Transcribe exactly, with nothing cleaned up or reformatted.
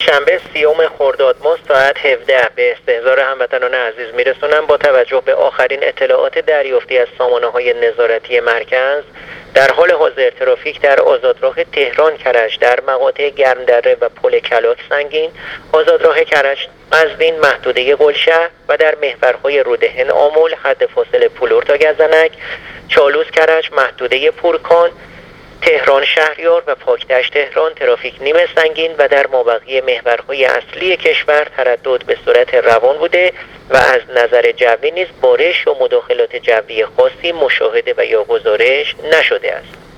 شنبه سیوم خرداد ماه ساعت هفده به استحضار هموطنان عزیز میرسونم. با توجه به آخرین اطلاعات دریافتی از سامانه‌های نظارتی مرکز، در حال حاضر ترافیک در آزادراه تهران کرج در مقاطع گرمدره و پل کلات سنگین، آزادراه کرج قزوین محدوده گلشهر و در محورهای رودهن آمل حد فاصله پولور تا گزنک، چالوس کرج محدوده پورکان، تهران شهریار و پاکدشت تهران ترافیک نیمه سنگین و در مابقی محورهای اصلی کشور تردد به صورت روان بوده و از نظر جوی نیز بارش و مداخلات جوی خاصی مشاهده و یا گزارش نشده است.